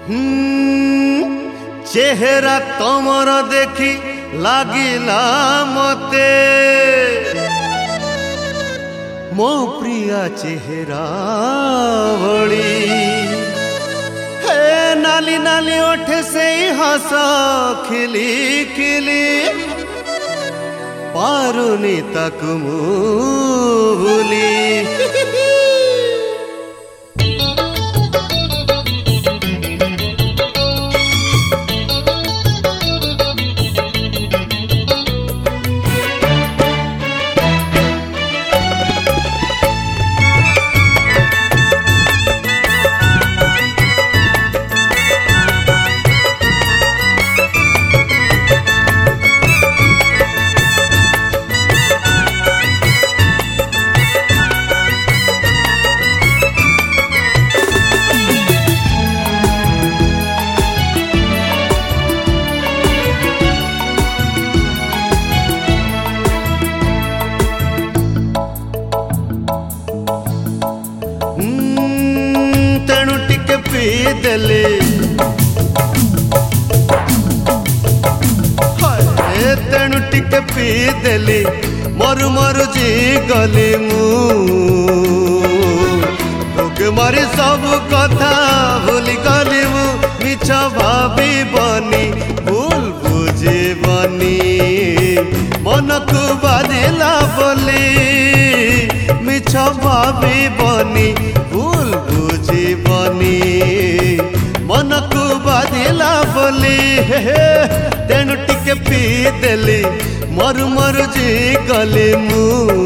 चेहरा तमर देखी लागिला मते मो प्रिया चेहरा भली हे नाली नाली ओठ से हस खिली खिली पारुनी तक भूली तेणु टिके पी देली तेणु टिके पी देली मरु मरु जी गली मुगे मारी सब कथा भूली गली मु मिछ भाभी बनी भूल बुझी बनी मन को बाधिला बोली मिछ भाभी बनी भूल बुझी बनी मन को बाधिला बोली तेणु टिके पी देली मरु मरु जी गली मु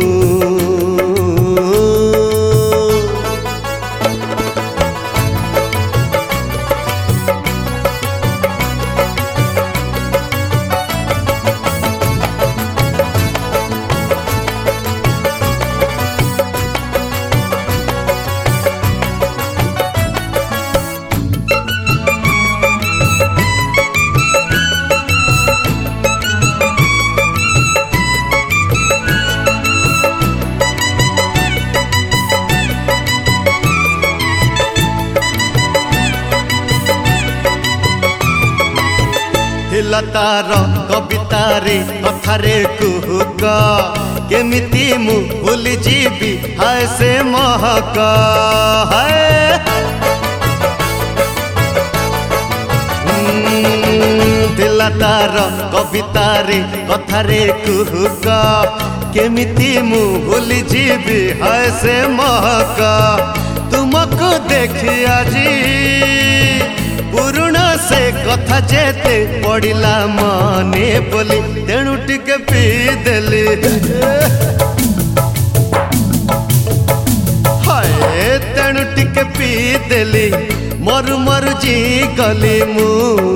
तार कवितारे कथारे कुहुक केमिति मु भूली जीवी हाय से महक दिला तार कवितारे कथारे कुहुक केमिति मु भूली जीवी हाय से महक तुमको देखी आजी पुरुଣା से कथा जेते पड़िला मने बोली तेणु टिके पी देली हाय तेणु टिके पी देली मरु मरु जी गली मु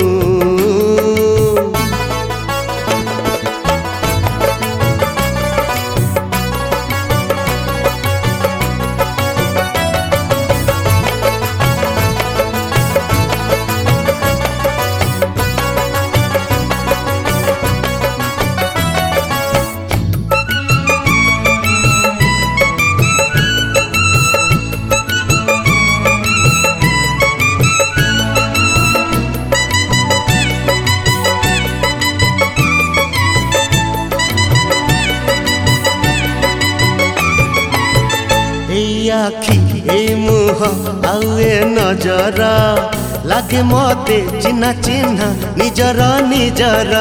आखि ए मुह आए नजर लागे मते चिन्हा चिन्हा निजर निजर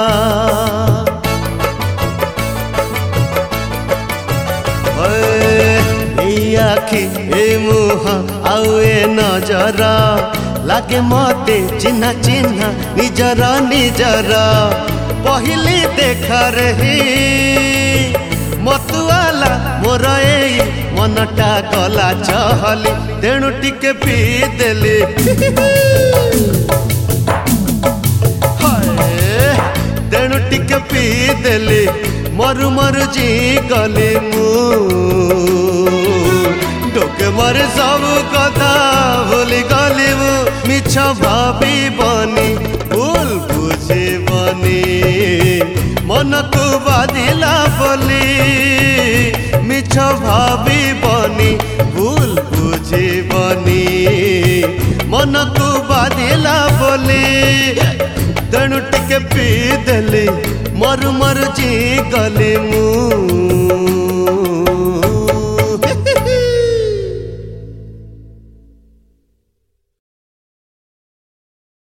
आखि ए मुह आए नजर लागे मते चिन्हा चिन्हा निजर निजर पहली देखा रही मतुआला मोर मनटा गला चहली तेणु टिके पी देली तेणु टिके पी देली मरु मरु जी गली मु डोके मारे सब कथा भूली गली मु मिछ भाभी बनी भूल बुझी बनी मन को बाधिला बोली मिछ भाभी बनी भूल बुझी बनी मन को बाधिला बोली तेणु टिके पी देली मरु मरु जी गली मु